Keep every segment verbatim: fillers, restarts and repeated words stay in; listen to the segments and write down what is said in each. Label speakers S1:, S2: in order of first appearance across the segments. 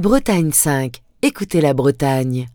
S1: Bretagne cinq. Écoutez la Bretagne.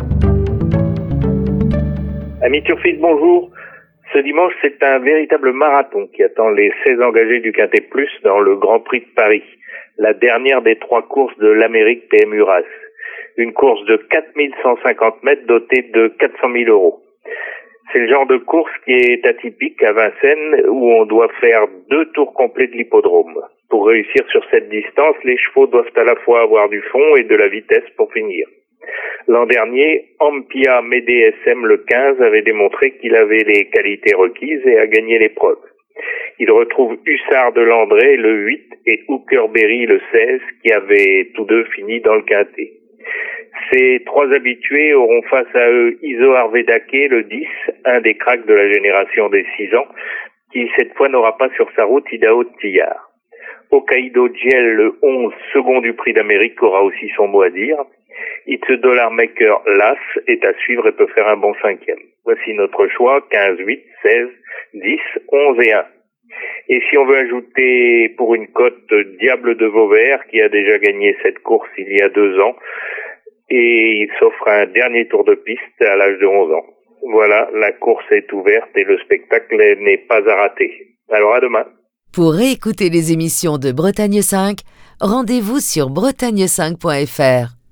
S2: Amis turfistes, bonjour. Ce dimanche, c'est un véritable marathon qui attend les seize engagés du Quintet Plus dans le Grand Prix de Paris, la dernière des trois courses de l'Amérique P M U R A S. Une course de quatre mille cent cinquante mètres dotée de quatre cent mille euros. C'est le genre de course qui est atypique à Vincennes où on doit faire deux tours complets de l'hippodrome. Pour réussir sur cette distance, les chevaux doivent à la fois avoir du fond et de la vitesse pour finir. L'an dernier, Ampia Mede S M le quinze avait démontré qu'il avait les qualités requises et a gagné l'épreuve. Il retrouve Hussard de Landré le huit et Hooker Berry le seize qui avaient tous deux fini dans le Quintet. Ces trois habitués auront face à eux Isoar Vedake le dix, un des cracks de la génération des six ans, qui cette fois n'aura pas sur sa route Idaho Tillard. Hokkaido Giel le onze, second du prix d'Amérique, aura aussi son mot à dire. It's a Dollar Maker Las est à suivre et peut faire un bon cinquième. Voici notre choix, quinze, huit, seize, dix, onze et un. Et si on veut ajouter pour une cote Diable de Vauvert, qui a déjà gagné cette course il y a deux ans, et il s'offre un dernier tour de piste à l'âge de onze ans. Voilà, la course est ouverte et le spectacle n'est pas à rater. Alors à demain.
S1: Pour réécouter les émissions de Bretagne cinq, rendez-vous sur bretagne cinq point f r.